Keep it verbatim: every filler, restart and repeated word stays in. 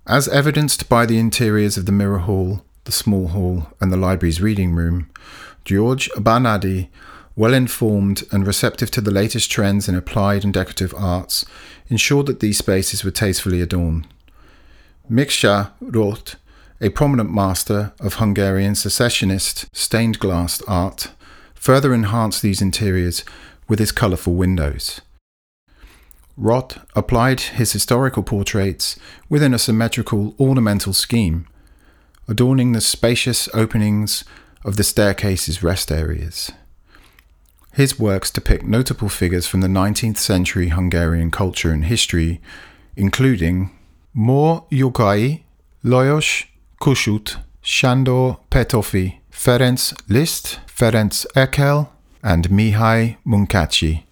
As evidenced by the interiors of the Mirror Hall, the Small Hall, and the library's reading room, George Barnardi, well informed and receptive to the latest trends in applied and decorative arts, ensured that these spaces were tastefully adorned. Miksa Roth, a prominent master of Hungarian secessionist stained glass art, further enhanced these interiors with his colourful windows. Roth applied his historical portraits within a symmetrical ornamental scheme, adorning the spacious openings of the staircase's rest areas. His works depict notable figures from the nineteenth century Hungarian culture and history, including Mór Jogai, Lajos Kossuth, Sándor Petőfi, Ferenc Liszt, Ferenc Erkel, and Mihály Munkácsy.